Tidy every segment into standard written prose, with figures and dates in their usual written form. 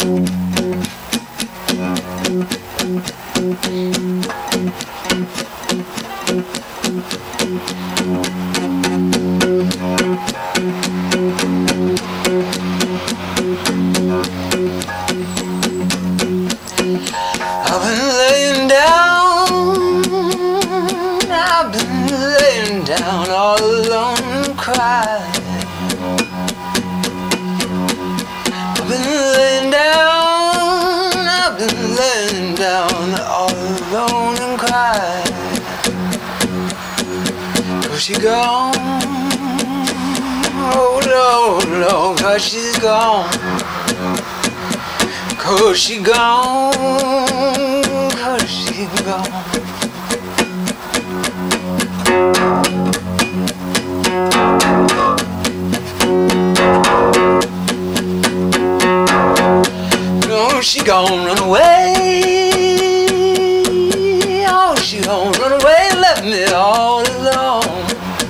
Down all alone and crying. I've been laying down all alone and crying. 'Cause she gone, oh Lord, Lord, 'cause she's gone. 'Cause she gone, 'cause she gone. She gon' run away. Oh, she gon' run away, left me all alone.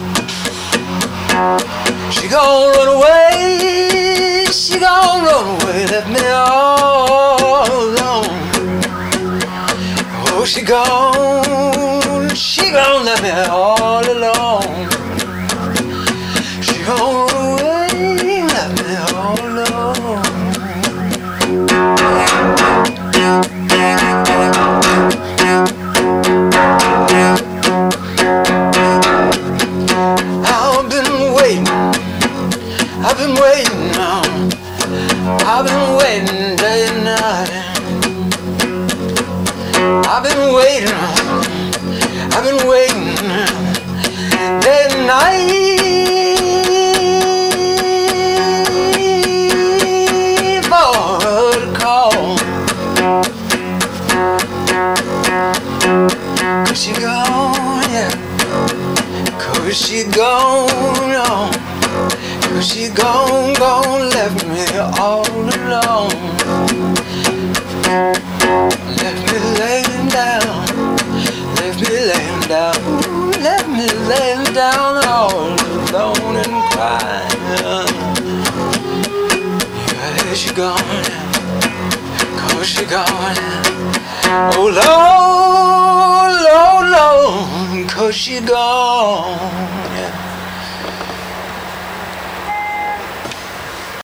She gon' run away. She gon' run away, left me all alone. Oh, she gon' let me all alone. She gon' run away, left me all alone. I've been waiting day and night. I've been waiting day and night for her to call. 'Cause she gone, yeah. 'Cause she gone, oh. 'Cause she gone, left me all alone. Left me laying down, left me laying down all alone and crying. Yeah, there she gone, 'cause she gone. Oh Lord, Lord, Lord, 'cause she gone.